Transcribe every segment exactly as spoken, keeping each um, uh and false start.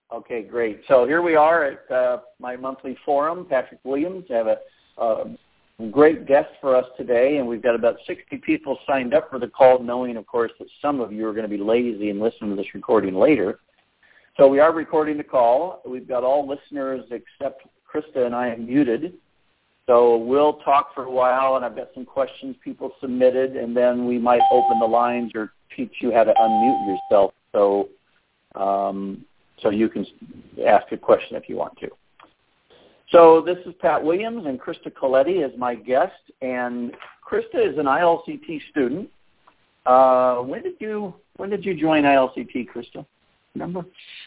Okay, great. So here we are at uh, my monthly forum, Patrick Williams. I have a, a great guest for us today, and we've got about sixty people signed up for the call, knowing, of course, that some of you are going to be lazy and listen to this recording later. So we are recording the call. We've got all listeners except Krista and I am muted. So we'll talk for a while, and I've got some questions people submitted, and then we might open the lines or teach you how to unmute yourself. So um, so you can ask a question if you want to. So this is Pat Williams, and Krista Coletti is my guest. And Krista is an I L C T student. Uh, when did you when did you join I L C T, Krista? Remember?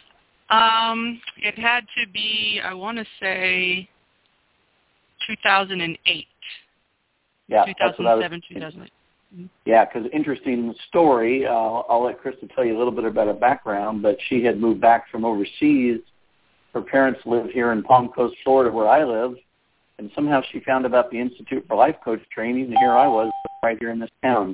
Um, it had to be, I want to say, two thousand eight. Yeah, two thousand seven, two thousand eight. Yeah, because interesting story. Uh, I'll let Krista tell you a little bit about her background, but she had moved back from overseas. Her parents live here in Palm Coast, Florida, where I live, and somehow she found about the Institute for Life Coach Training, and here I was right here in this town.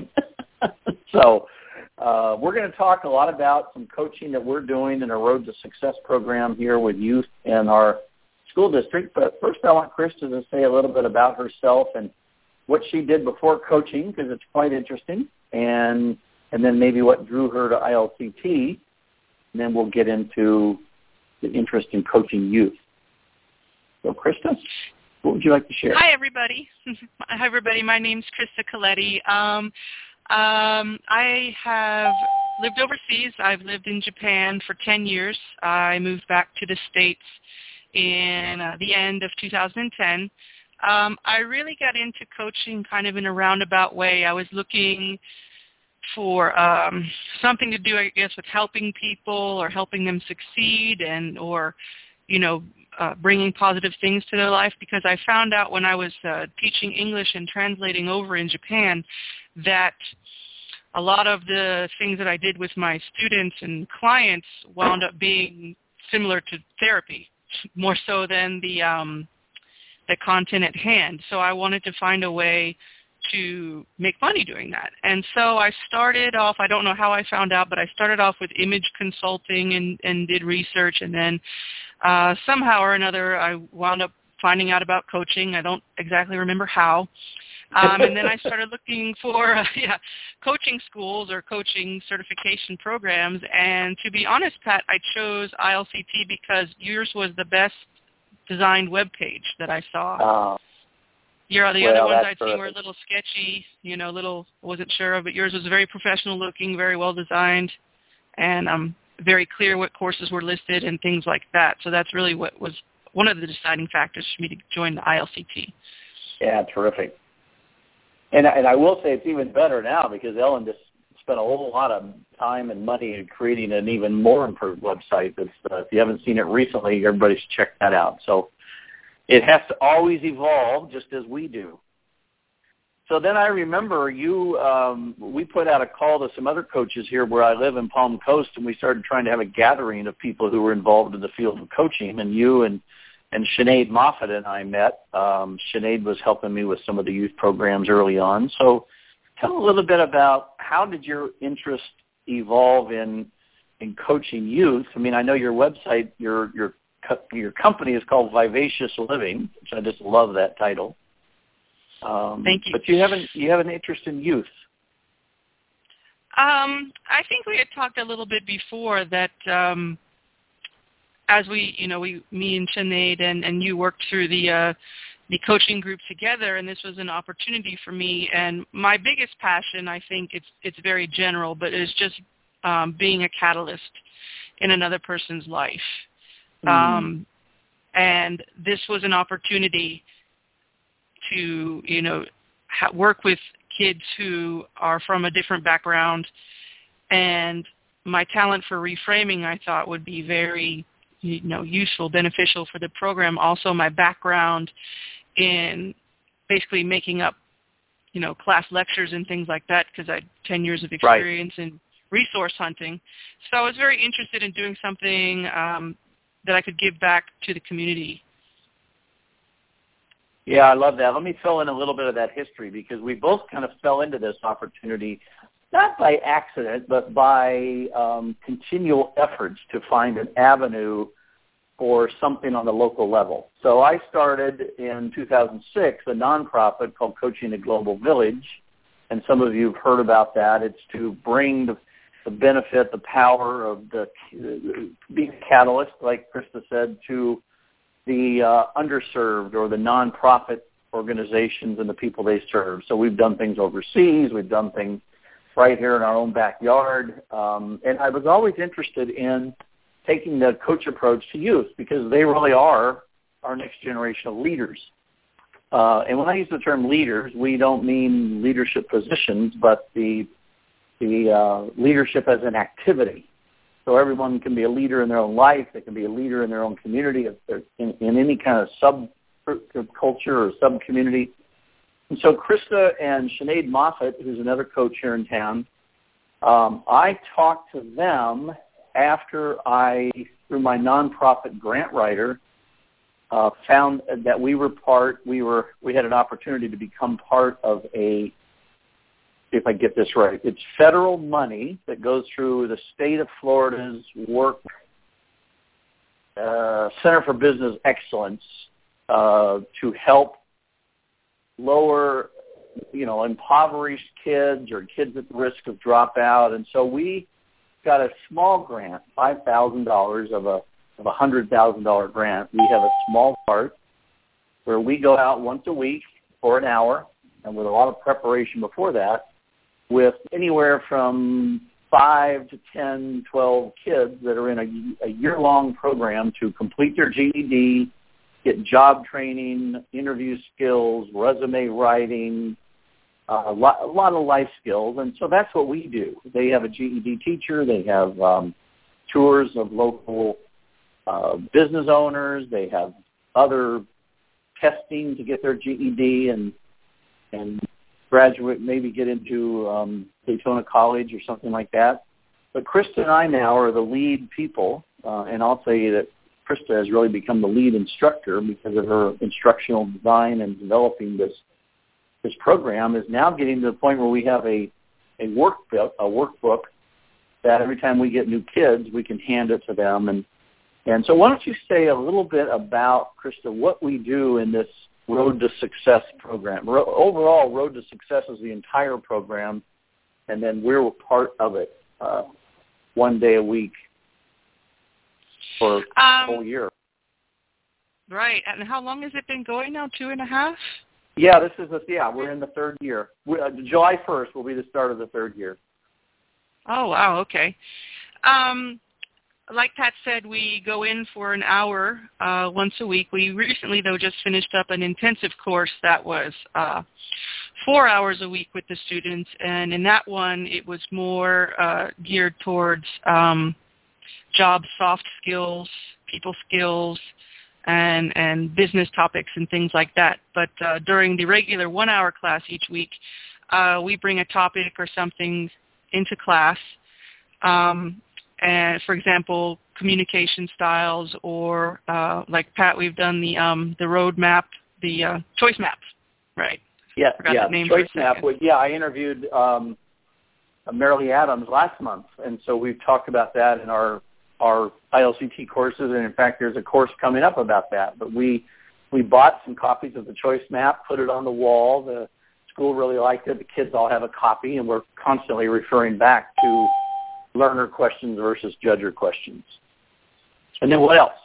so uh, we're going to talk a lot about some coaching that we're doing in a Road to Success program here with youth in our school district. But first I want Krista to say a little bit about herself and what she did before coaching, because it's quite interesting, and and then maybe what drew her to I L C T, and then we'll get into the interest in coaching youth. So, Krista, what would you like to share? Hi, everybody. Hi, everybody. My name's Krista Coletti. Um, um, I have lived overseas. I've lived in Japan for ten years. I moved back to the States in uh, the end of two thousand ten. Um, I really got into coaching kind of in a roundabout way. I was looking for um, something to do, I guess, with helping people or helping them succeed and or, you know, uh, bringing positive things to their life, because I found out when I was uh, teaching English and translating over in Japan that a lot of the things that I did with my students and clients wound up being similar to therapy, more so than the um, the content at hand. So I wanted to find a way to make money doing that. And so I started off, I don't know how I found out, but I started off with image consulting and, and did research, and then uh, somehow or another I wound up finding out about coaching. I don't exactly remember how. Um, and then I started looking for uh, yeah, coaching schools or coaching certification programs. And to be honest, Pat, I chose I L C T because yours was the best designed web page that I saw. Uh, Your the well, other ones I'd terrific. seen were a little sketchy, you know, little wasn't sure of, but yours was very professional looking, very well designed, and um, very clear what courses were listed and things like that. So that's really what was one of the deciding factors for me to join the I L C T. Yeah, terrific. And and I will say it's even better now because Ellen just spent a whole lot of time and money in creating an even more improved website. That's, uh, if you haven't seen it recently, everybody should check that out. So it has to always evolve just as we do. So then I remember you, um, we put out a call to some other coaches here where I live in Palm Coast, and we started trying to have a gathering of people who were involved in the field of coaching, and you and, and Sinead Moffat and I met. Um, Sinead was helping me with some of the youth programs early on. So tell a little bit about how did your interest evolve in in coaching youth? I mean, I know your website, your your your company is called Vivacious Living, which I just love that title. Um, Thank you. But you have an you have an interest in youth. Um, I think we had talked a little bit before that um, as we, you know, we, me and Sinead and, and you worked through the uh, the coaching group together, and this was an opportunity for me. And my biggest passion, I think, it's it's very general, but it's just um, being a catalyst in another person's life. Mm. Um, and this was an opportunity to, you know, ha- work with kids who are from a different background, and my talent for reframing, I thought, would be very, you know, useful, beneficial for the program. Also, my background in basically making up, you know, class lectures and things like that, because I had ten years of experience right. in resource hunting. So I was very interested in doing something um, that I could give back to the community. Yeah, I love that. Let me fill in a little bit of that history, because we both kind of fell into this opportunity not by accident, but by um, continual efforts to find an avenue for something on the local level. So I started in two thousand six a nonprofit called Coaching a Global Village, and some of you have heard about that. It's to bring the, the benefit, the power of the being a catalyst, like Krista said, to the uh, underserved or the nonprofit organizations and the people they serve. So we've done things overseas. We've done things right here in our own backyard. Um, and I was always interested in taking the coach approach to youth because they really are our next generation of leaders. Uh, and when I use the term leaders, we don't mean leadership positions, but the the uh, leadership as an activity. So everyone can be a leader in their own life. They can be a leader in their own community, if they're in, in any kind of sub-culture or sub-community. And so Krista and Sinead Moffat, who's another coach here in town, um, I talked to them after I, through my nonprofit grant writer, uh, found that we were part, we were, we had an opportunity to become part of a, if I get this right, it's federal money that goes through the state of Florida's work, uh, Center for Business Excellence uh, to help lower, you know, impoverished kids or kids at risk of dropout. And so we got a small grant, five thousand dollars of a of a one hundred thousand dollars grant. We have a small part where we go out once a week for an hour, and with a lot of preparation before that, with anywhere from five to ten, twelve kids that are in a, a year-long program to complete their G E D, get job training, interview skills, resume writing, uh, a, lot, a lot of life skills. And so that's what we do. They have a G E D teacher. They have um, tours of local uh, business owners. They have other testing to get their G E D and and graduate, maybe get into um, Daytona College or something like that. But Krista and I now are the lead people, uh, and I'll tell you that Krista has really become the lead instructor because of her instructional design and developing this this program is now getting to the point where we have a, a workbook, a workbook that every time we get new kids, we can hand it to them. And, and so why don't you say a little bit about, Krista, what we do in this Road to Success program. Ro- overall, Road to Success is the entire program, and then we're part of it uh, one day a week for um, a whole year. Right. And how long has it been going now? Two and a half? Yeah, this is a, yeah, we're in the third year. We, uh, July first will be the start of the third year. Oh, wow, okay. Um, like Pat said, we go in for an hour uh, once a week. We recently, though, just finished up an intensive course that was uh, four hours a week with the students, and in that one, it was more uh, geared towards um, job soft skills, people skills, and, and business topics and things like that. But uh, during the regular one-hour class each week, uh, we bring a topic or something into class. Um, and for example, communication styles, or uh, like Pat, we've done the um, the road map, the uh, choice map, right? Yeah, Forgot yeah. the name Choice for a map. Was, yeah, I interviewed um, Marilee Adams last month, and so we've talked about that in our our I L C T courses, and in fact, there's a course coming up about that. But we we bought some copies of the choice map, put it on the wall. The school really liked it. The kids all have a copy, and we're constantly referring back to learner questions versus judger questions. And then what else?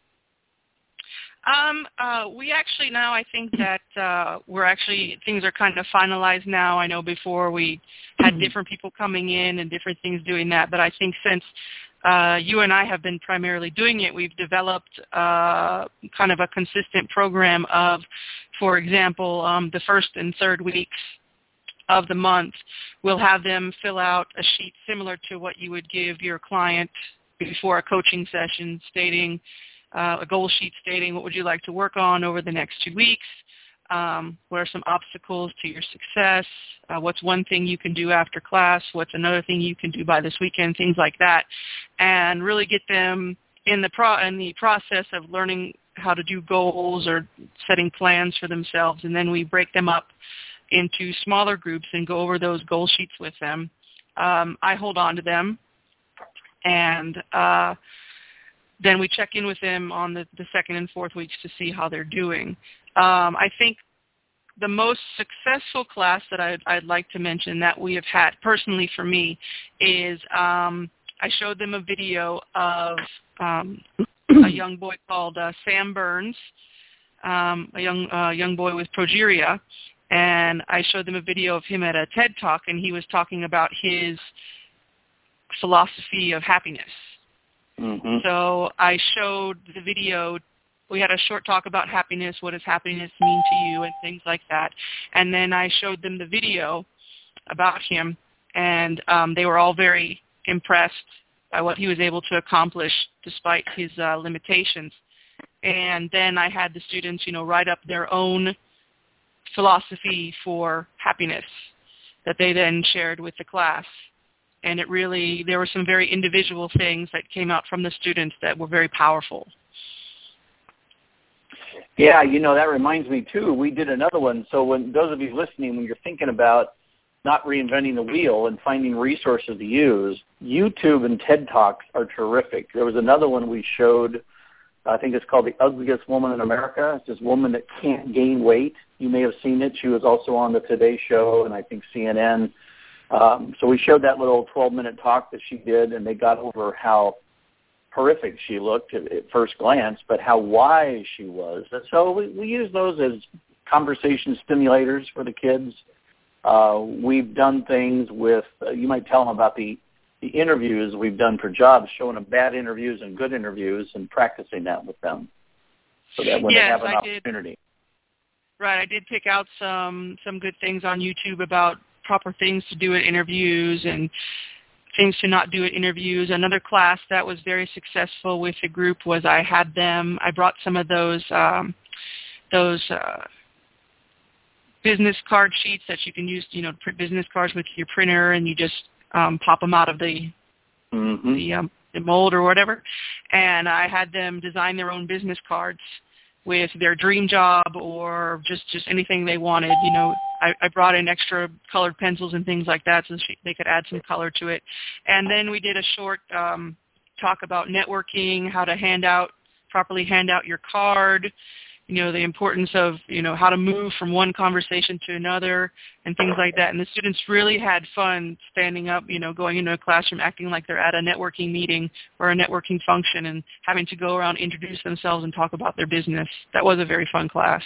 Um, uh, we actually now, I think that uh, we're actually, things are kind of finalized now. I know before we had different people coming in and different things doing that, but I think since uh, you and I have been primarily doing it, we've developed uh, kind of a consistent program of, for example, um, the first and third weeks of the month, we'll have them fill out a sheet similar to what you would give your client before a coaching session, stating uh, a goal sheet stating what would you like to work on over the next two weeks, um, what are some obstacles to your success, uh, what's one thing you can do after class, what's another thing you can do by this weekend, things like that, and really get them in the pro in the process of learning how to do goals or setting plans for themselves, and then we break them up into smaller groups and go over those goal sheets with them. um, I hold on to them, and uh, then we check in with them on the, the second and fourth weeks to see how they're doing. Um, I think the most successful class that I'd, I'd like to mention that we have had personally for me is um, I showed them a video of um, a young boy called uh, Sam Burns, um, a young uh, young boy with progeria, and I showed them a video of him at a TED Talk, and he was talking about his philosophy of happiness. Mm-hmm. So I showed the video. We had a short talk about happiness, what does happiness mean to you, and things like that. And then I showed them the video about him, and um, they were all very impressed by what he was able to accomplish despite his uh, limitations. And then I had the students, you know, write up their own philosophy for happiness that they then shared with the class. And it really, there were some very individual things that came out from the students that were very powerful. Yeah, you know, that reminds me, too, we did another one. So when those of you listening, when you're thinking about not reinventing the wheel and finding resources to use, YouTube and TED Talks are terrific. There was another one we showed, I think it's called The Ugliest Woman in America. It's this woman that can't gain weight. You may have seen it. She was also on the Today Show and I think C N N. Um, so we showed that little twelve-minute talk that she did, and they got over how horrific she looked at, at first glance, but how wise she was. And so we, we use those as conversation stimulators for the kids. Uh, we've done things with, uh, you might tell them about the, the interviews we've done for jobs, showing them bad interviews and good interviews and practicing that with them so that when yes, they have an I opportunity. Did. Right, I did pick out some, some good things on YouTube about proper things to do at interviews and things to not do at interviews. Another class that was very successful with the group was I had them, I brought some of those um, those uh, business card sheets that you can use, you know, print business cards with your printer, and you just um, pop them out of the, mm-hmm. the, um, the mold or whatever. And I had them design their own business cards with their dream job or just, just anything they wanted. You know, I, I brought in extra colored pencils and things like that so she, they could add some color to it. And then we did a short um, talk about networking, how to hand out, properly hand out your card, you know, the importance of, you know, how to move from one conversation to another and things like that. And the students really had fun standing up, you know, going into a classroom, acting like they're at a networking meeting or a networking function and having to go around, introduce themselves and talk about their business. That was a very fun class.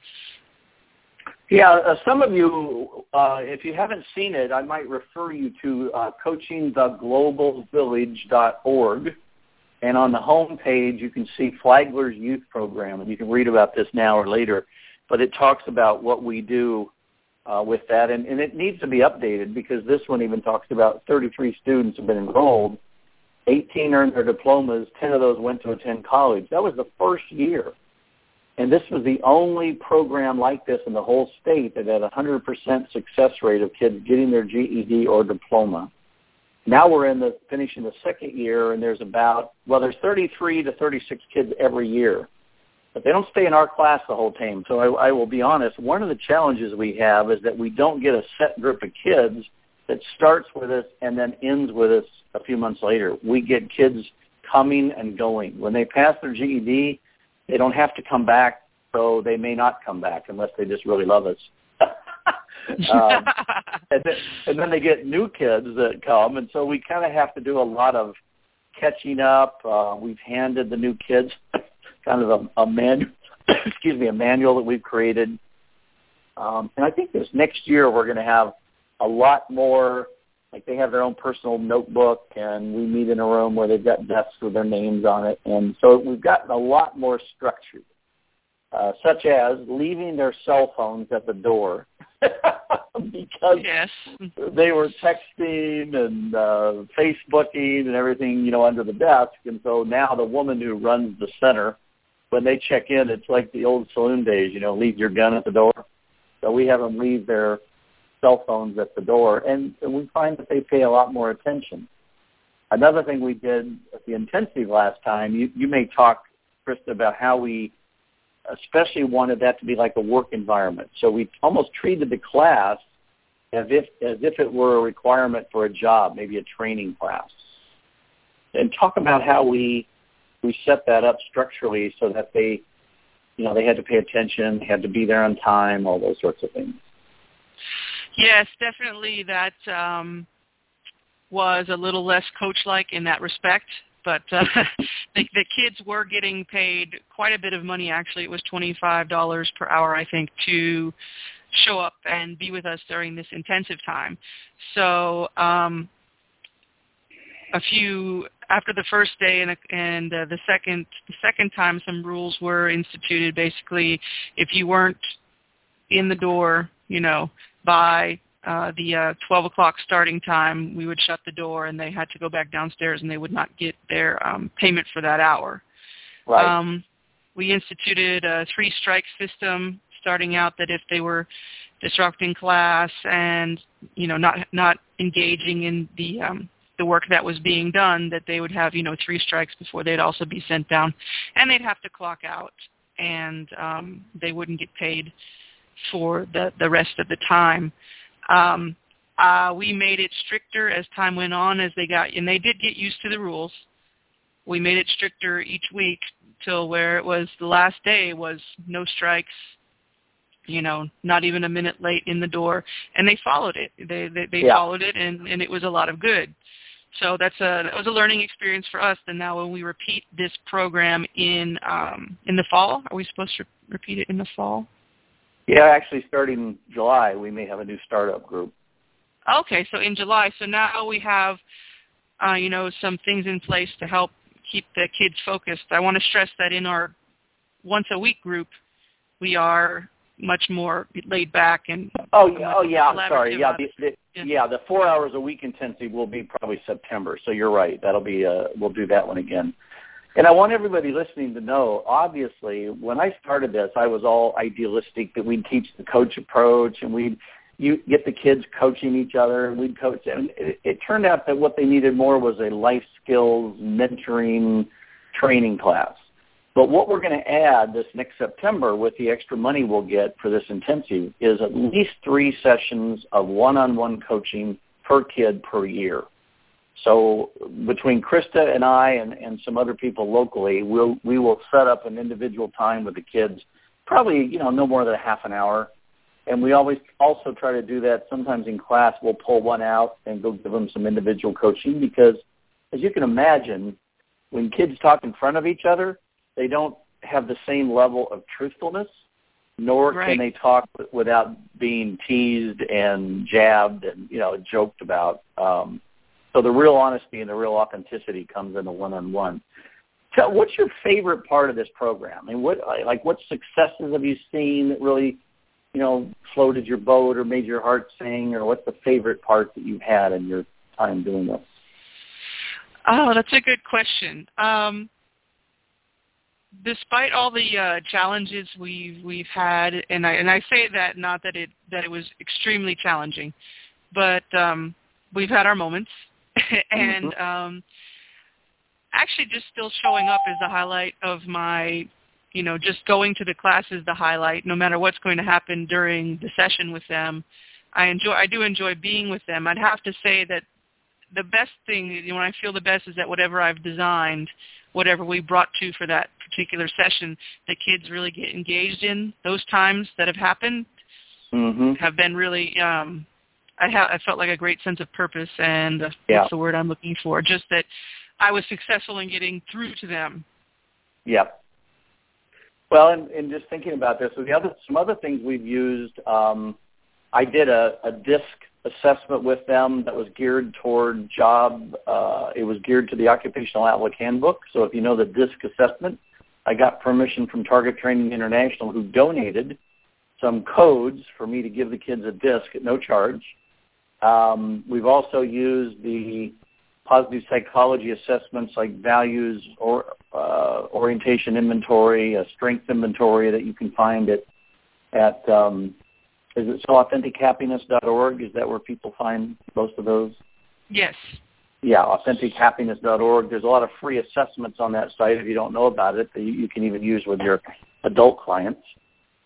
Yeah, uh, some of you, uh, if you haven't seen it, I might refer you to uh, coaching the global village dot org. And on the home page, you can see Flagler's Youth Program, and you can read about this now or later. But it talks about what we do uh, with that, and, and it needs to be updated because this one even talks about thirty-three students have been enrolled, eighteen earned their diplomas, ten of those went to attend college. That was the first year. And this was the only program like this in the whole state that had a one hundred percent success rate of kids getting their G E D or diploma. Now we're in the finishing the second year, and there's about, well, there's thirty-three to thirty-six kids every year. But they don't stay in our class the whole time. So I, I will be honest, one of the challenges we have is that we don't get a set group of kids that starts with us and then ends with us a few months later. We get kids coming and going. When they pass their G E D, they don't have to come back, so they may not come back unless they just really love us. um, and, then, and then they get new kids that come, and so we kind of have to do a lot of catching up. Uh, we've handed the new kids kind of a, a manual, excuse me, a manual that we've created. Um, and I think this next year we're going to have a lot more, like they have their own personal notebook, and we meet in a room where they've got desks with their names on it. And so we've gotten a lot more structured, uh, such as leaving their cell phones at the door because yes. they were texting and uh, Facebooking and everything, you know, under the desk. And so now the woman who runs the center, when they check in, it's like the old saloon days, you know, leave your gun at the door. So we have them leave their cell phones at the door, and we find that they pay a lot more attention. Another thing we did at the intensive last time, you, you may talk, Krista, about how we especially wanted that to be like a work environment. So we almost treated the class as if as if it were a requirement for a job, maybe a training class. And talk about how we we set that up structurally so that they, you know, they had to pay attention, had to be there on time, all those sorts of things. Yes, definitely that um, was a little less coach-like in that respect. But uh, the, the kids were getting paid quite a bit of money, actually. It was twenty-five dollars per hour, I think, to show up and be with us during this intensive time. So um, a few after the first day and, and uh, the second the second time, some rules were instituted. Basically, if you weren't in the door, you know, by uh, the uh, twelve o'clock starting time, we would shut the door, and they had to go back downstairs, and they would not get their um, payment for that hour. Right. Um, we instituted a three-strike system, starting out that if they were disrupting class and, you know, not not engaging in the um, the work that was being done, that they would have, you know, three strikes before they'd also be sent down, and they'd have to clock out, and um, they wouldn't get paid for the, the rest of the time. Um, uh, we made it stricter as time went on, as they got, and they did get used to the rules. We made it stricter each week till where it was the last day was no strikes, you know, not even a minute late in the door, and they followed it. They they, they yeah. followed it, and, and it was a lot of good. So that's a that was a learning experience for us. And now when we repeat this program in um, in the fall, are we supposed to repeat it in the fall? Yeah, actually, starting July, we may have a new startup group. Okay, so in July. So now we have, uh, you know, some things in place to help keep the kids focused. I want to stress that in our once-a-week group, we are much more laid back and oh yeah, oh yeah, I'm sorry, yeah, the, the, yeah, yeah, the four hours a week intensive will be probably September. So you're right, that'll be uh, we'll do that one again. And I want everybody listening to know, obviously, when I started this, I was all idealistic that we'd teach the coach approach and we'd you get the kids coaching each other and we'd coach them. It, it turned out that what they needed more was a life skills mentoring training class. But what we're going to add this next September with the extra money we'll get for this intensive is at least three sessions of one-on-one coaching per kid per year. So between Krista and I and, and some other people locally, we'll, we will set up an individual time with the kids, probably, you know, no more than a half an hour. And we always also try to do that. Sometimes in class we'll pull one out and go give them some individual coaching because, as you can imagine, when kids talk in front of each other, they don't have the same level of truthfulness, nor right. can they talk without being teased and jabbed and, you know, joked about. Um, so the real honesty and the real authenticity comes in the one-on-one. So what's your favorite part of this program? I mean, what, like, what successes have you seen that really, you know, floated your boat or made your heart sing, or what's the favorite part that you've had in your time doing this? Oh, that's a good question. Um, Despite all the uh, challenges we've we've had, and I and I say that not that it that it was extremely challenging, but um, we've had our moments, and mm-hmm. um, actually just still showing up is the highlight of my, you know, just going to the class is the highlight. No matter what's going to happen during the session with them, I enjoy I do enjoy being with them. I'd have to say that the best thing, you know, when I feel the best is that whatever I've designed, whatever we brought to for that particular session, the kids really get engaged in. Those times that have happened mm-hmm. have been really, um, I, ha- I felt like a great sense of purpose, and uh, yeah. that's the word I'm looking for, just that I was successful in getting through to them. Yeah. Well, and, and just thinking about this, so the other, some other things we've used, um, I did a, a DISC assessment with them that was geared toward job. Uh, it was geared to the Occupational Outlook Handbook. So if you know the DISC assessment, I got permission from Target Training International, who donated some codes for me to give the kids a DISC at no charge. Um, we've also used the positive psychology assessments like values or uh, orientation inventory, a strength inventory that you can find at at um, is it so authentic happiness dot org? Is that where people find most of those? Yes. Yeah, authentic happiness dot org. There's a lot of free assessments on that site if you don't know about it that you, you can even use with your adult clients.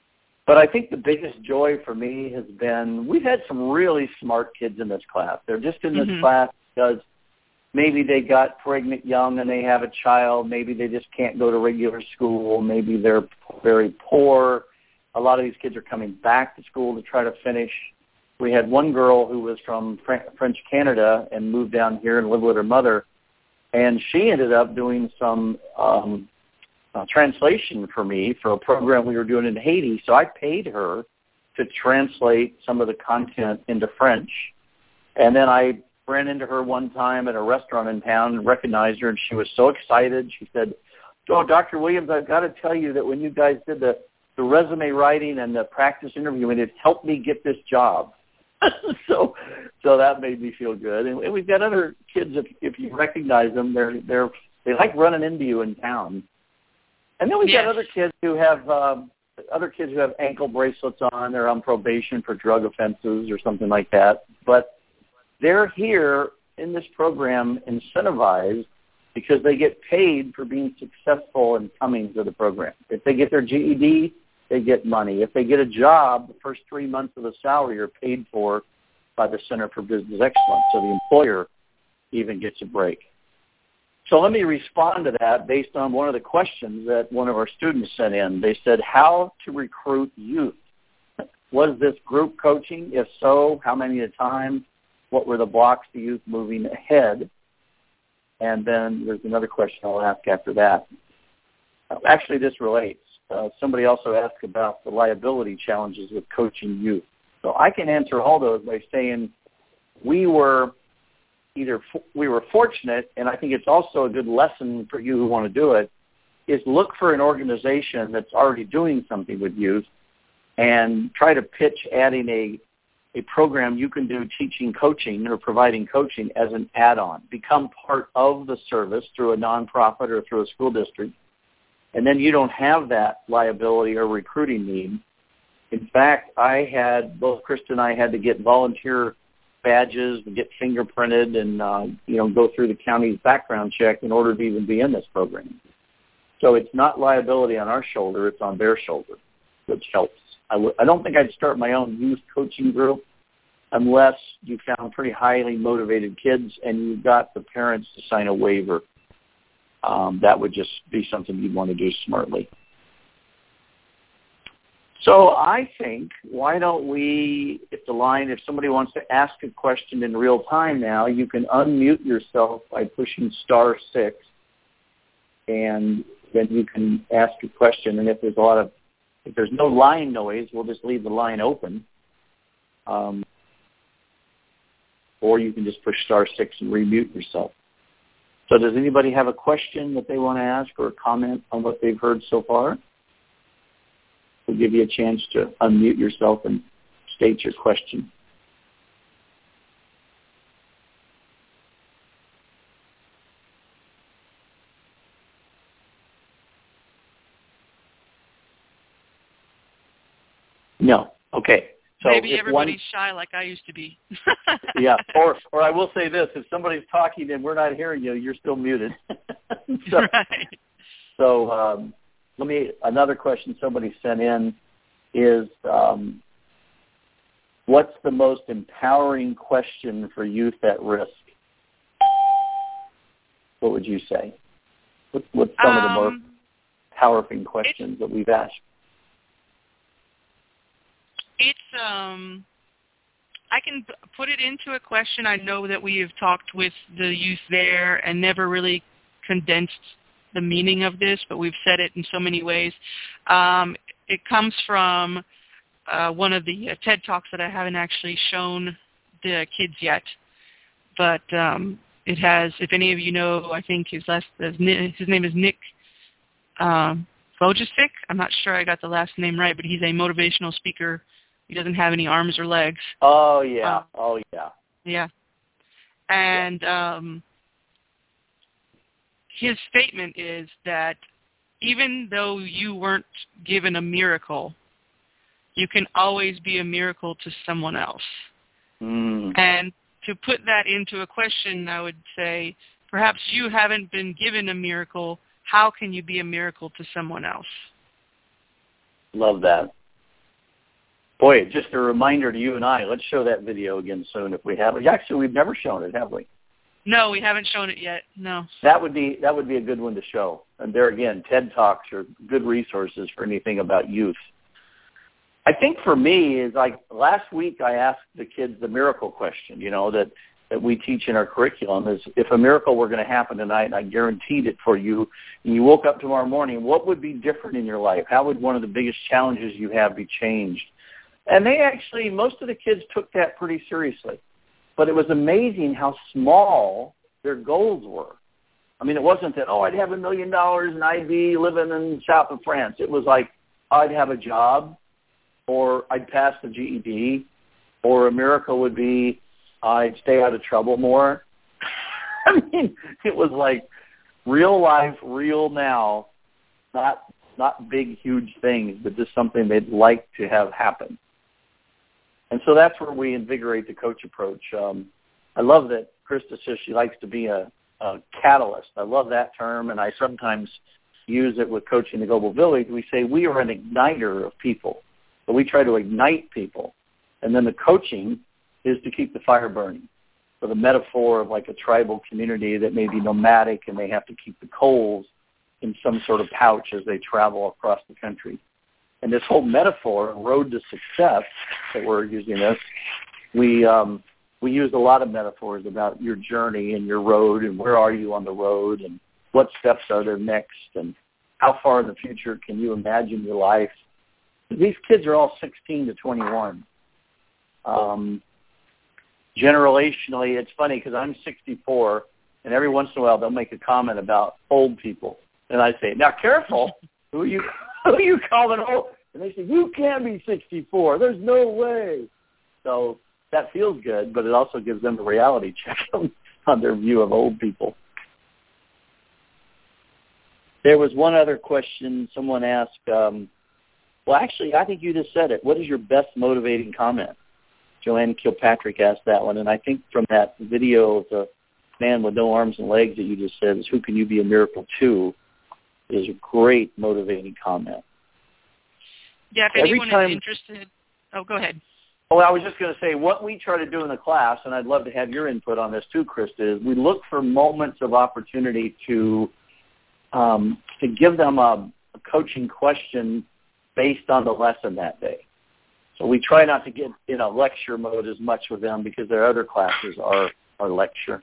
But I think the biggest joy for me has been we've had some really smart kids in this class. They're just in this mm-hmm. class because maybe they got pregnant young and they have a child. Maybe they just can't go to regular school. Maybe they're very poor. A lot of these kids are coming back to school to try to finish. We had one girl who was from French Canada and moved down here and lived with her mother, and she ended up doing some um, uh, translation for me for a program we were doing in Haiti. So I paid her to translate some of the content into French, and then I ran into her one time at a restaurant in town and recognized her, and she was so excited. She said, "Oh, Doctor Williams, I've got to tell you that when you guys did the, the resume writing and the practice interviewing, it helped me get this job." so so that made me feel good. And, and we've got other kids, if, if you recognize them, they're, they're, they like running into you in town. And then we've yes. got other kids who have um, other kids who have ankle bracelets on. They're on probation for drug offenses or something like that. But they're here in this program incentivized because they get paid for being successful in coming to the program. If they get their G E D, they get money. If they get a job, the first three months of the salary are paid for by the Center for Business Excellence, so the employer even gets a break. So let me respond to that based on one of the questions that one of our students sent in. They said, how to recruit youth. Was this group coaching? If so, how many at a time? What were the blocks to youth moving ahead? And then there's another question I'll ask after that. Actually, this relates. Uh, somebody also asked about the liability challenges with coaching youth. So I can answer all those by saying we were either we were fortunate, and I think it's also a good lesson for you who want to do it, is look for an organization that's already doing something with youth and try to pitch adding a a program you can do teaching coaching or providing coaching as an add-on. Become part of the service through a nonprofit or through a school district, and then you don't have that liability or recruiting need. In fact, I had, both Krista and I had to get volunteer badges and get fingerprinted and, uh, you know, go through the county's background check in order to even be in this program. So it's not liability on our shoulder, it's on their shoulder, which helps. I, w- I don't think I'd start my own youth coaching group unless you found pretty highly motivated kids and you got the parents to sign a waiver. Um, that would just be something you'd want to do smartly. So I think, why don't we, if the line, if somebody wants to ask a question in real time now, you can unmute yourself by pushing star six, and then you can ask a question. And if there's a lot of If there's no line noise, we'll just leave the line open. Um, or you can just push star six and remute yourself. So does anybody have a question that they want to ask or a comment on what they've heard so far? We'll give you a chance to unmute yourself and state your question. No. Okay. So maybe everybody's one, shy like I used to be. yeah. Or or I will say this, if somebody's talking and we're not hearing you, you're still muted. so right. so um, let me, another question somebody sent in is, um, what's the most empowering question for youth at risk? What would you say? What, what's some um, of the more powerful questions that we've asked? It's, um, I can p- put it into a question. I know that we have talked with the youth there and never really condensed the meaning of this, but we've said it in so many ways. Um, it comes from uh, one of the uh, TED Talks that I haven't actually shown the kids yet, but um, it has, if any of you know, I think his last, his name is Nick um, Vujicic. I'm not sure I got the last name right, but he's a motivational speaker. He doesn't have any arms or legs. Oh, yeah. Um, oh, yeah. Yeah. And um, his statement is that even though you weren't given a miracle, you can always be a miracle to someone else. Mm. And to put that into a question, I would say, perhaps you haven't been given a miracle. How can you be a miracle to someone else? Love that. Boy, just a reminder to you and I, let's show that video again soon if we haven't. Actually, we've never shown it, have we? No, we haven't shown it yet, no. That would be that would be a good one to show. And there again, TED Talks are good resources for anything about youth. I think for me is like last week I asked the kids the miracle question, you know, that, that we teach in our curriculum is if a miracle were going to happen tonight and I guaranteed it for you and you woke up tomorrow morning, what would be different in your life? How would one of the biggest challenges you have be changed? And they actually, most of the kids took that pretty seriously. But it was amazing how small their goals were. I mean, it wasn't that, oh, I'd have a million dollars and I'd be living in south of France. It was like I'd have a job or I'd pass the G E D or a miracle would be I'd stay out of trouble more. I mean, it was like real life, real now, not not big, huge things, but just something they'd like to have happen. And so that's where we invigorate the coach approach. Um, I love that Krista says she likes to be a, a catalyst. I love that term, and I sometimes use it with Coaching the Global Village. We say we are an igniter of people. So we try to ignite people. And then the coaching is to keep the fire burning. So the metaphor of like a tribal community that may be nomadic and they have to keep the coals in some sort of pouch as they travel across the country. And this whole metaphor, road to success, that we're using this, we um, we use a lot of metaphors about your journey and your road and where are you on the road and what steps are there next and how far in the future can you imagine your life. These kids are all sixteen to twenty-one. Um, generationally, it's funny because I'm sixty-four, and every once in a while they'll make a comment about old people. And I say, now careful, who are you who are you calling old? And they say, you can't be sixty-four. There's no way. So that feels good, but it also gives them a reality check on, on their view of old people. There was one other question someone asked. Um, well, actually, I think you just said it. What is your best motivating comment? Joanne Kilpatrick asked that one, and I think from that video of the man with no arms and legs that you just said is who can you be a miracle to is a great motivating comment. Yeah, if Every anyone time, is interested. Oh, go ahead. Oh, I was just going to say, what we try to do in the class, and I'd love to have your input on this too, Krista, is we look for moments of opportunity to um, to give them a, a coaching question based on the lesson that day. So we try not to get in a lecture mode as much with them because their other classes are, are lecture.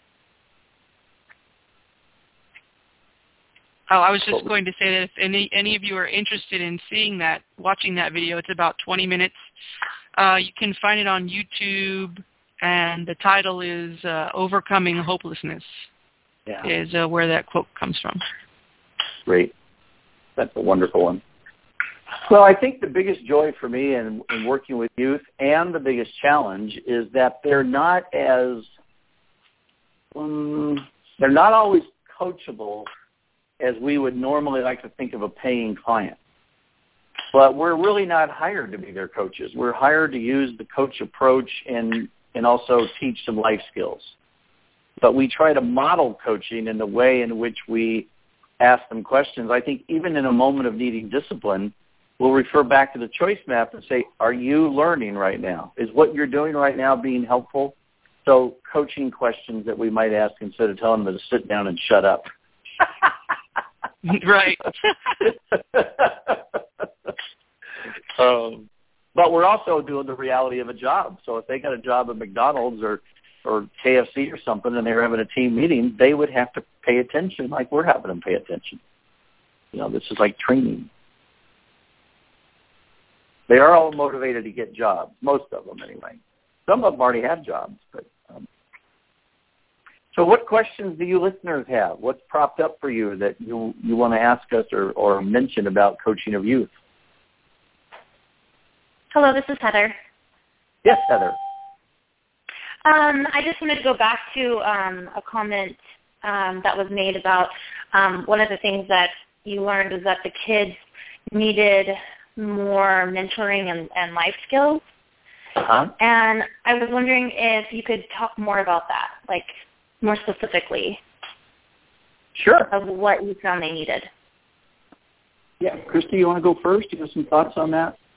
Oh, I was just going to say that if any any of you are interested in seeing that, watching that video, it's about twenty minutes. Uh, you can find it on YouTube, and the title is uh, Overcoming Hopelessness, yeah. is uh, where that quote comes from. Great. That's a wonderful one. Well, I think the biggest joy for me in, in working with youth and the biggest challenge is that they're not as, um, they're not always coachable as we would normally like to think of a paying client. But we're really not hired to be their coaches. We're hired to use the coach approach and, and also teach some life skills. But we try to model coaching in the way in which we ask them questions. I think even in a moment of needing discipline, we'll refer back to the choice map and say, are you learning right now? Is what you're doing right now being helpful? So coaching questions that we might ask instead of telling them to sit down and shut up. Right. um, but we're also doing the reality of a job. So if they got a job at McDonald's or, or K F C or something and they're having a team meeting, they would have to pay attention like we're having them pay attention. You know, this is like training. They are all motivated to get jobs, most of them anyway. Some of them already have jobs. But um, so what questions do you listeners have? What's propped up for you that you you want to ask us or, or mention about coaching of youth? Hello, this is Heather. Yes, Heather. Um, I just wanted to go back to um, a comment um, that was made about um, one of the things that you learned is that the kids needed more mentoring and, and life skills. Uh-huh. And I was wondering if you could talk more about that, like more specifically. Sure. Of what you found they needed. Yeah. Christy, you want to go first? You have some thoughts on that?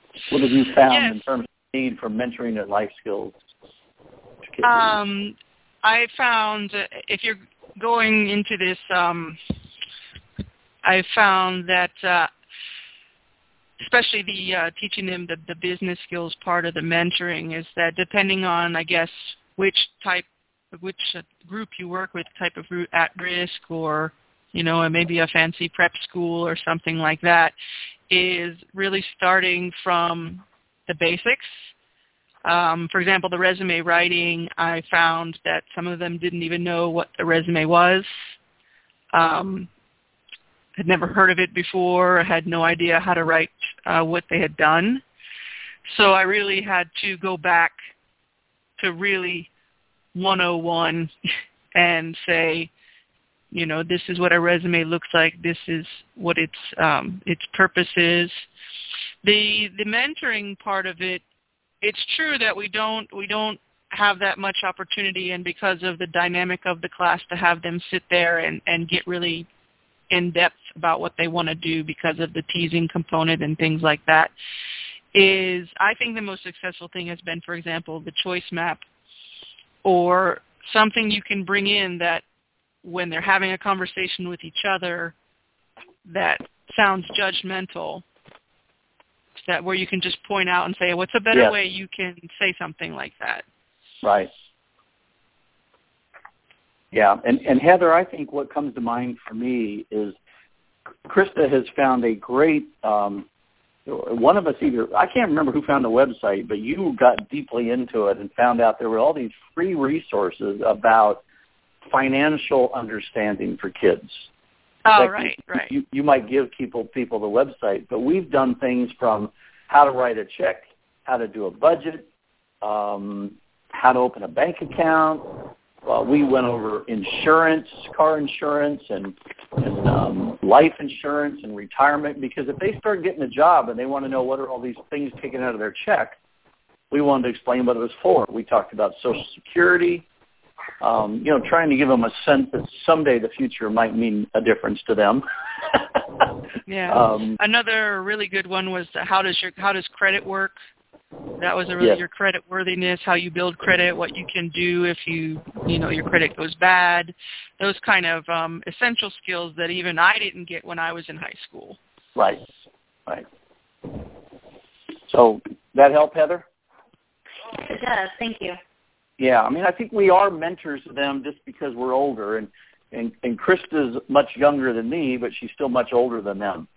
What have you found yes. in terms of need for mentoring and life skills? Um, I found uh, if you're going into this, um, I found that uh, especially the uh, teaching them the, the business skills part of the mentoring is that depending on, I guess, which type, which uh, group you work with, type of group at risk or, you know, maybe a fancy prep school or something like that, is really starting from the basics. Um, for example, the resume writing, I found that some of them didn't even know what a resume was. Um, had never heard of it before, had no idea how to write uh, what they had done. So I really had to go back to really one oh one and say, you know, this is what a resume looks like. This is what its um, its purpose is. The the mentoring part of it, it's true that we don't we don't have that much opportunity, and because of the dynamic of the class, to have them sit there and, and get really in depth about what they want to do because of the teasing component and things like that. Is I think the most successful thing has been, for example, the choice map, or something you can bring in that when they're having a conversation with each other that sounds judgmental, that where you can just point out and say, what's a better yes. way you can say something like that? Right. Yeah, and, and Heather, I think what comes to mind for me is Krista has found a great, um, one of us either, I can't remember who found the website, but you got deeply into it and found out there were all these free resources about financial understanding for kids. Oh, that right, you, right. You, you might give people people the website, but we've done things from how to write a check, how to do a budget, um, how to open a bank account. Uh, we went over insurance, car insurance, and, and um, life insurance and retirement, because if they start getting a job and they want to know what are all these things taken out of their check, we wanted to explain what it was for. We talked about Social Security, um, you know, trying to give them a sense that someday the future might mean a difference to them. Yeah. Um, Another really good one was how does your how does credit work? That was a really yes. your credit worthiness, how you build credit, what you can do if you you know your credit goes bad. Those kind of um, essential skills that even I didn't get when I was in high school. Right. Right. So that help, Heather? It does. Thank you. Yeah, I mean, I think we are mentors to them just because we're older, and and, and Krista's much younger than me, but she's still much older than them.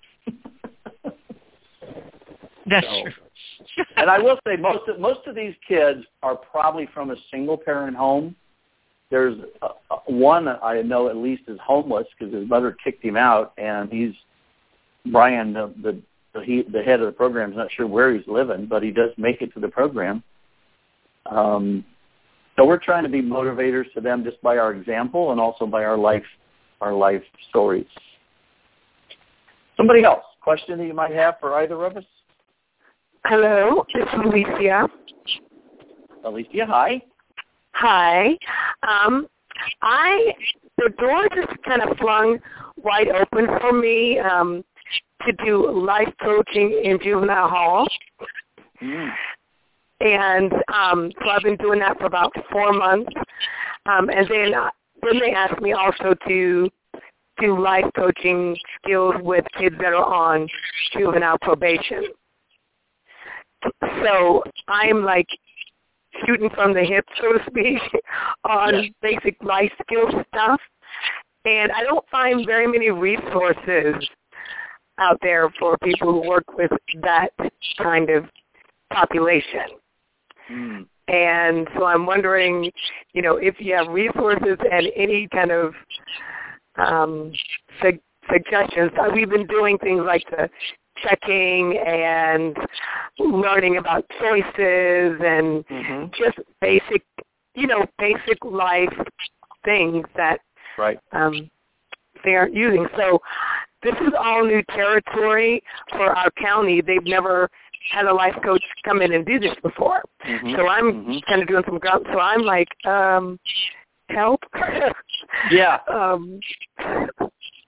That's so, true. And I will say most of, most of these kids are probably from a single-parent home. There's uh, one I know at least is homeless because his mother kicked him out, and he's, Brian, the, the, the, he, the head of the program, is not sure where he's living, but he does make it to the program. Um, so we're trying to be motivators to them just by our example and also by our life, our life stories. Somebody else, question that you might have for either of us? Hello, this is Alicia. Alicia, hi. Hi. Um, I the door just kind of flung wide open for me um, to do life coaching in juvenile hall. Mm. And um, so I've been doing that for about four months. Um, and then, uh, then they asked me also to do life coaching skills with kids that are on juvenile probation. So I'm like shooting from the hip, so to speak, on yeah. basic life skills stuff. And I don't find very many resources out there for people who work with that kind of population. Mm. And so I'm wondering, you know, if you have resources and any kind of um, su- suggestions. We've been doing things like the checking and learning about choices and mm-hmm. just basic, you know, basic life things that right. um, they aren't using. So this is all new territory for our county. They've never had a life coach come in and do this before. Mm-hmm. So I'm mm-hmm. kind of doing some ground. So I'm like, um, help. Yeah. um,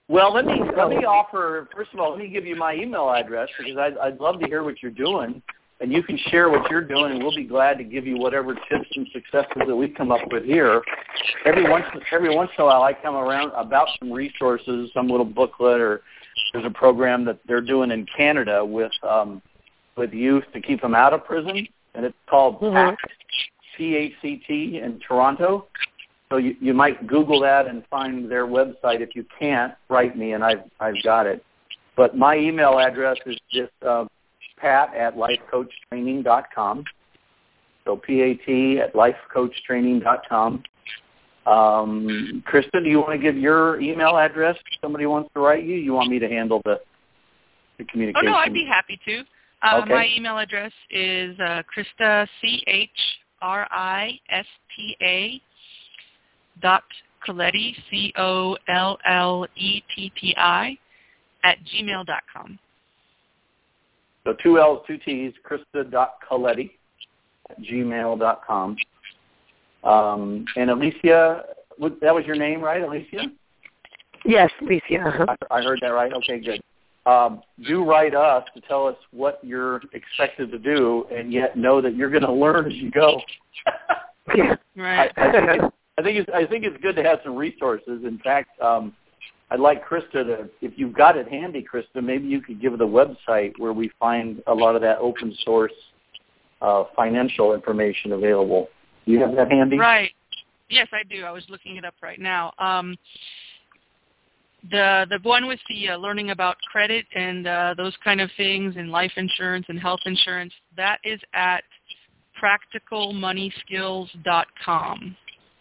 Well, let me let me offer. First of all, let me give you my email address because I'd, I'd love to hear what you're doing, and you can share what you're doing, and we'll be glad to give you whatever tips and successes that we come up with here. Every once every once in a while, I come around about some resources, some little booklet, or there's a program that they're doing in Canada with um, with youth to keep them out of prison, and it's called mm-hmm. PACT, P A C T, in Toronto. So you, you might Google that and find their website. If you can't, write me, and I've, I've got it. But my email address is just uh, pat at lifecoachtraining dot com. So P A T at lifecoachtraining dot com. Um, Krista, do you want to give your email address if somebody wants to write you? You want me to handle the, the communication? Oh, no, I'd be happy to. Uh, okay. My email address is uh, Krista, C H R I S T A, dot Colletti, C O L L E T T I, at gmail dot com. So two L's, two T's, Krista dot Colletti at gmail dot com. Um, and Alicia, that was your name, right, Alicia? Yes, Alicia. Uh-huh. I, I heard that right? Okay, good. Um, do write us to tell us what you're expected to do, and yet know that you're going to learn as you go. Yeah. Right. I, I, think it's, I, think it's, I think it's good to have some resources. In fact, um, I'd like Krista to, if you've got it handy, Krista, maybe you could give the website where we find a lot of that open source uh, financial information available. Do you have that handy? Right. Yes, I do. I was looking it up right now. Um, the the one with the uh, learning about credit and uh, those kind of things and life insurance and health insurance, that is at practical money skills dot com.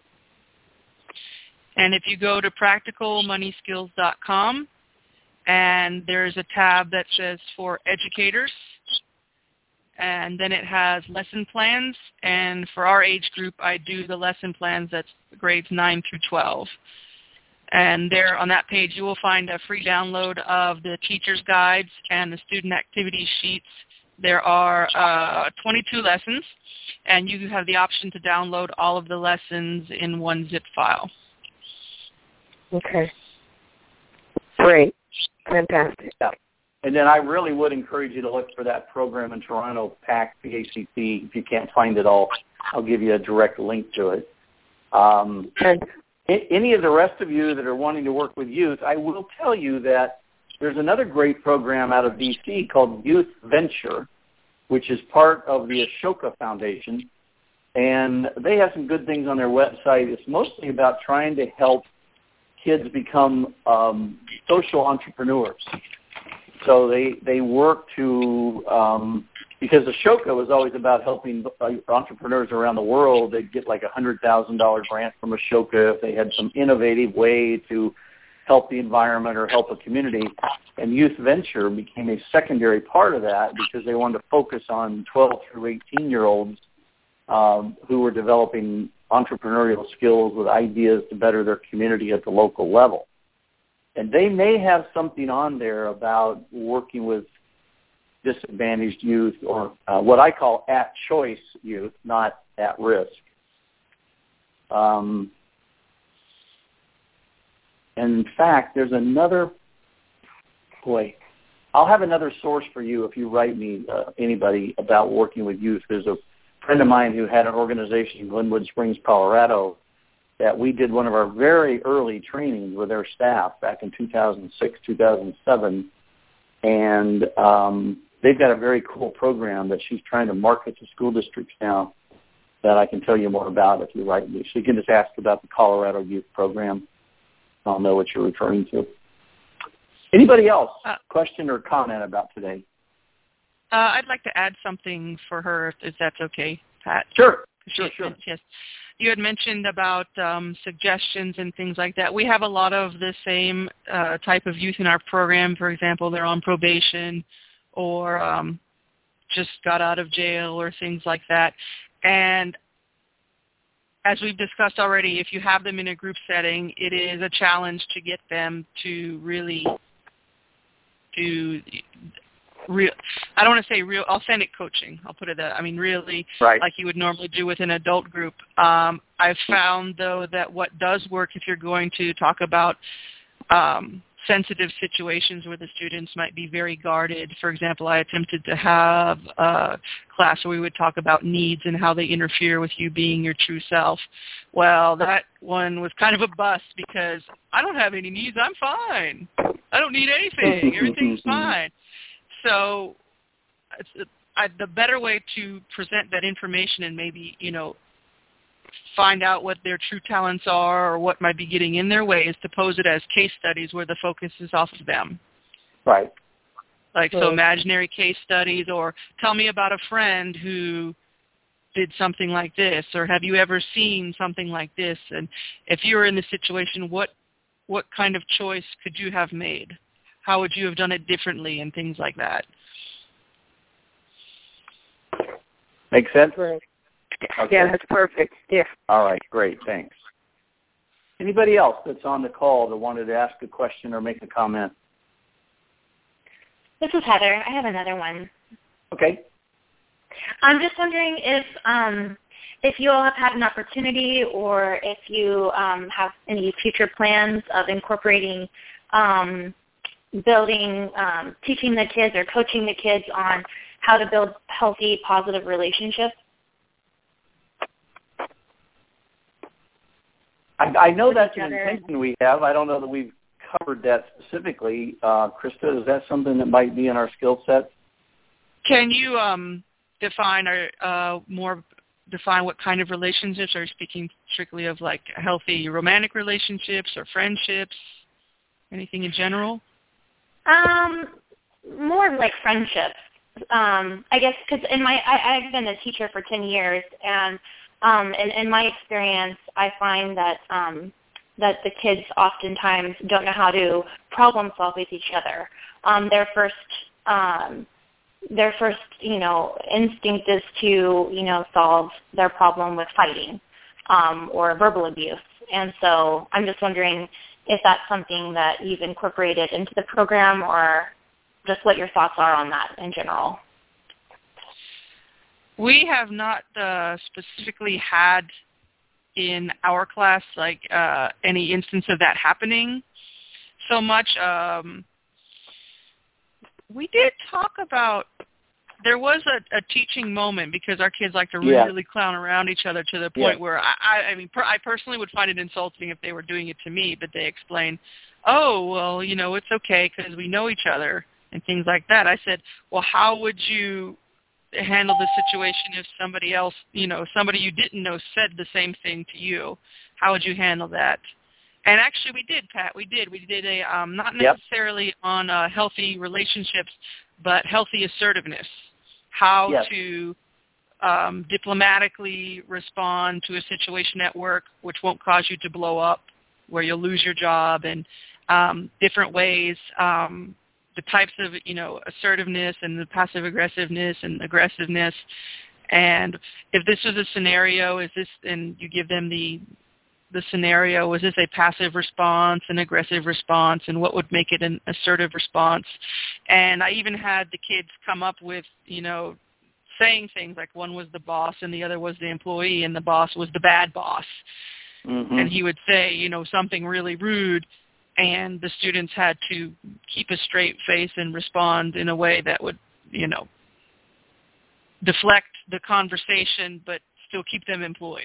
And if you go to practical money skills dot com, and there's a tab that says for educators, and then it has lesson plans, and for our age group, I do the lesson plans that's grades nine through twelve. And there on that page, you will find a free download of the teacher's guides and the student activity sheets. There are uh, twenty-two lessons, and you have the option to download all of the lessons in one zip file. Okay. Great. Fantastic. Yeah. And then I really would encourage you to look for that program in Toronto, PACT, P A C T. If you can't find it all, I'll give you a direct link to it. Um, and any of the rest of you that are wanting to work with youth, I will tell you that there's another great program out of D C called Youth Venture, which is part of the Ashoka Foundation. And they have some good things on their website. It's mostly about trying to help kids become um, social entrepreneurs. So they, they work to, um, because Ashoka was always about helping entrepreneurs around the world. They'd get like a one hundred thousand dollars grant from Ashoka if they had some innovative way to help the environment or help a community. And Youth Venture became a secondary part of that because they wanted to focus on twelve through eighteen-year-olds um, who were developing entrepreneurial skills with ideas to better their community at the local level. And they may have something on there about working with disadvantaged youth, or uh, what I call at-choice youth, not at risk. Um, and in fact, there's another, boy, I'll have another source for you if you write me, uh, anybody, about working with youth. There's a friend of mine who had an organization in Glenwood Springs, Colorado, that we did one of our very early trainings with their staff back in two thousand six, two thousand seven, and um, they've got a very cool program that she's trying to market to school districts now that I can tell you more about if you write me. So you can just ask about the Colorado Youth Program. I'll know what you're referring to. Anybody else, uh, question or comment about today? Uh, I'd like to add something for her, if, if that's okay, Pat. Sure, sure, sure. Yes. You had mentioned about um, suggestions and things like that. We have a lot of the same uh, type of youth in our program. For example, they're on probation or um, just got out of jail or things like that. And as we've discussed already, if you have them in a group setting, it is a challenge to get them to really do real, I don't want to say real, authentic coaching. I'll put it that, I mean, really, right, like you would normally do with an adult group. Um, I've found, though, that what does work if you're going to talk about um, sensitive situations where the students might be very guarded. For example, I attempted to have a class where we would talk about needs and how they interfere with you being your true self. Well, that one was kind of a bust because I don't have any needs. I'm fine. I don't need anything. Everything's fine. So it's, I, the better way to present that information and maybe, you know, find out what their true talents are or what might be getting in their way is to pose it as case studies where the focus is off of them. Right. Like, so imaginary case studies, or tell me about a friend who did something like this, or have you ever seen something like this? And if you were in this situation, what what kind of choice could you have made? How would you have done it differently, and things like that? Make sense? Right. Okay. Yeah, that's perfect. Yeah. All right, great, thanks. Anybody else that's on the call that wanted to ask a question or make a comment? This is Heather. I have another one. Okay. I'm just wondering if um, if you all have had an opportunity, or if you um, have any future plans of incorporating um, building, um, teaching the kids or coaching the kids on how to build healthy, positive relationships. I, I know that's an intention we have. I don't know that we've covered that specifically. Uh, Krista, is that something that might be in our skill set? Can you um, define or uh, more define what kind of relationships? Are you speaking strictly of like healthy romantic relationships or friendships? Anything in general? Um, more like friendships. Um, I guess because in my I, I've been a teacher for ten years, and um, in, in my experience, I find that um, that the kids oftentimes don't know how to problem solve with each other. Um, their first um, their first you know instinct is to you know solve their problem with fighting um, or verbal abuse, and so I'm just wondering if that's something that you've incorporated into the program, or just what your thoughts are on that in general. We have not uh, specifically had in our class like uh, any instance of that happening so much. Um, we did talk about, there was a, a teaching moment because our kids like to really, yeah. really clown around each other to the point yeah. where I, I, I mean, per, I personally would find it insulting if they were doing it to me, but they explained, oh, well, you know, it's okay because we know each other and things like that. I said, well, how would you handle the situation if somebody else, you know, somebody you didn't know said the same thing to you? How would you handle that? And actually we did, Pat, we did. We did a, um, not necessarily yep. on uh, healthy relationships, but healthy assertiveness, how yes. to um, diplomatically respond to a situation at work which won't cause you to blow up, where you'll lose your job, and um, different ways, um, the types of, you know, assertiveness and the passive aggressiveness and aggressiveness. And if this was a scenario, is this, and you give them the the scenario, was this a passive response, an aggressive response, and what would make it an assertive response? And I even had the kids come up with, you know, saying things like one was the boss and the other was the employee, and the boss was the bad boss. Mm-hmm. And he would say, you know, something really rude, and the students had to keep a straight face and respond in a way that would, you know, deflect the conversation but still keep them employed.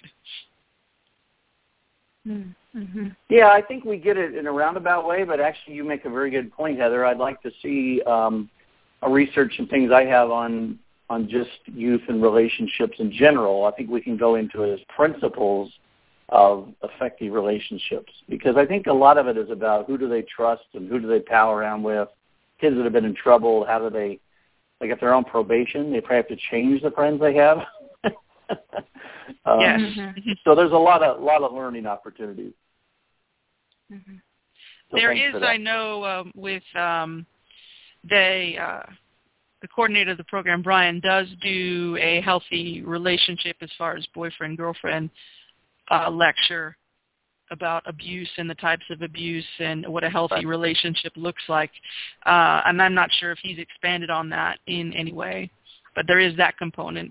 Mm-hmm. Yeah, I think we get it in a roundabout way, but actually you make a very good point, Heather. I'd like to see um, a research and things I have on on just youth and relationships in general. I think we can go into it as principles of effective relationships, because I think a lot of it is about who do they trust and who do they pal around with. Kids that have been in trouble, how do they, like if they're on probation, they probably have to change the friends they have. um, yes. Mm-hmm. So there's a lot of lot of learning opportunities. Mm-hmm. So there is, I know, um, with um, they, uh, the coordinator of the program, Brian, does do a healthy relationship as far as boyfriend-girlfriend Uh, lecture about abuse and the types of abuse and what a healthy right. relationship looks like. Uh, and I'm not sure if he's expanded on that in any way, but there is that component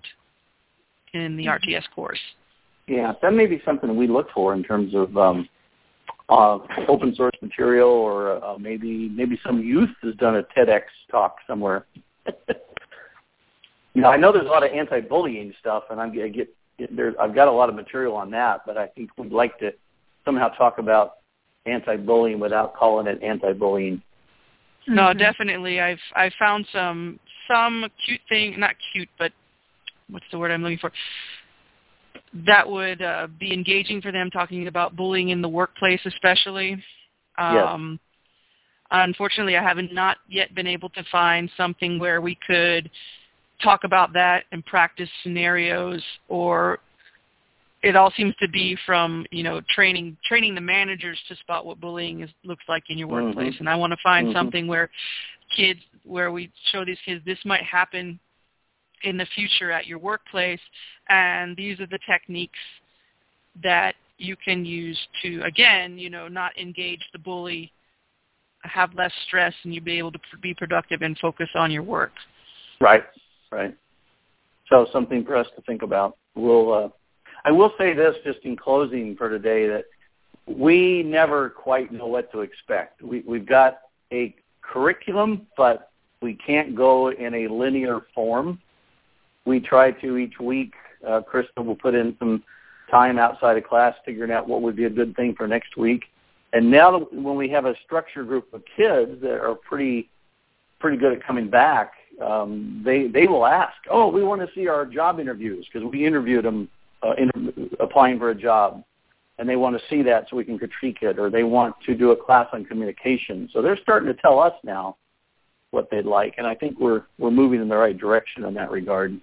in the mm-hmm. R T S course. Yeah, that may be something we look for in terms of um, uh, open source material, or uh, maybe maybe some youth has done a TEDx talk somewhere. You know, I know there's a lot of anti-bullying stuff, and I'm I get there. I've got a lot of material on that, but I think we'd like to somehow talk about anti-bullying without calling it anti-bullying. No, Mm-hmm. definitely. I've I've found some some cute thing, not cute, but what's the word I'm looking for? That would uh, be engaging for them, talking about bullying in the workplace, especially. Um, yes. Unfortunately, I have not yet been able to find something where we could talk about that and practice scenarios, or it all seems to be from, you know, training training the managers to spot what bullying is, looks like in your workplace. Mm-hmm. And I want to find mm-hmm. something where kids, where we show these kids this might happen in the future at your workplace, and these are the techniques that you can use to, again, you know, not engage the bully, have less stress, and you'll be able to be productive and focus on your work. Right, right. So something for us to think about. We'll. Uh, I will say this, just in closing for today, that we never quite know what to expect. We, we've got a curriculum, but we can't go in a linear form. We try to each week. Uh, Krista will put in some time outside of class figuring out what would be a good thing for next week. And now that when we have a structured group of kids that are pretty pretty good at coming back, um, they they will ask, oh, we want to see our job interviews, because we interviewed them uh, inter- applying for a job, and they want to see that so we can critique it, or they want to do a class on communication. So they're starting to tell us now what they'd like, and I think we're we're moving in the right direction in that regard.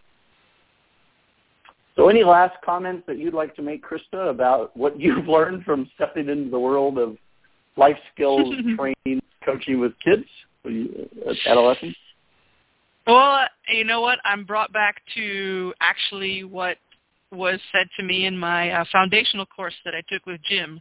So any last comments that you'd like to make, Krista, about what you've learned from stepping into the world of life skills, training, coaching with kids, adolescents? Well, you know what? I'm brought back to actually what was said to me in my uh, foundational course that I took with Jim.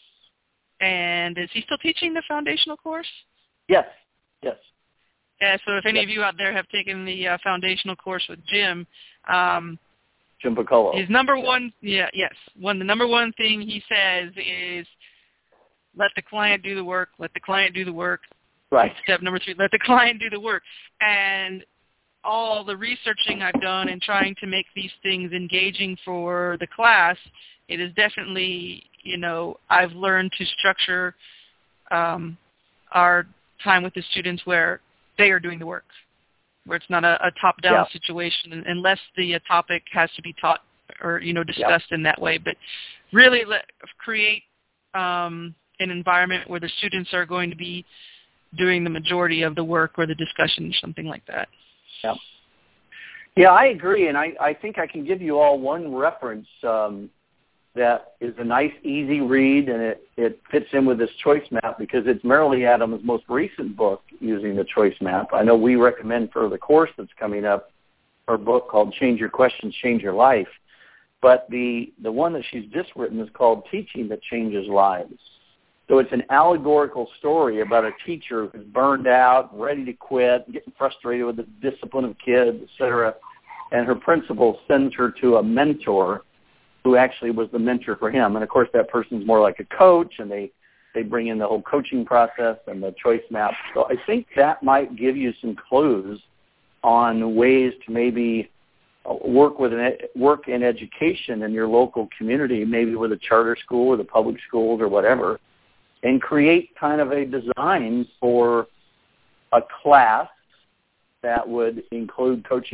And is he still teaching the foundational course? Yes, yes. Yeah, so if any yes. of you out there have taken the uh, foundational course with Jim, um, Jim Piccolo. his number one, yeah, yes, one the number one thing he says is let the client do the work, let the client do the work. Right. Step number three, let the client do the work. And all the researching I've done and trying to make these things engaging for the class, it is definitely, you know, I've learned to structure um, our time with the students where they are doing the work, where it's not a, a top-down yeah. situation, unless the uh, topic has to be taught or, you know, discussed yeah. in that way. But really let, create um, an environment where the students are going to be doing the majority of the work or the discussion, something like that. Yeah, yeah, I agree, and I, I think I can give you all one reference um, that is a nice, easy read, and it, it fits in with this choice map because it's Marilee Adams' most recent book using the choice map. I know we recommend for the course that's coming up her book called Change Your Questions, Change Your Life, but the, the one that she's just written is called Teaching That Changes Lives. So it's an allegorical story about a teacher who's burned out, ready to quit, getting frustrated with the discipline of kids, et cetera. And her principal sends her to a mentor who actually was the mentor for him. And, of course, that person's more like a coach, and they, they bring in the whole coaching process and the choice map. So I think that might give you some clues on ways to maybe work with an ed- work in education in your local community, maybe with a charter school or the public schools or whatever, and create kind of a design for a class that would include coaching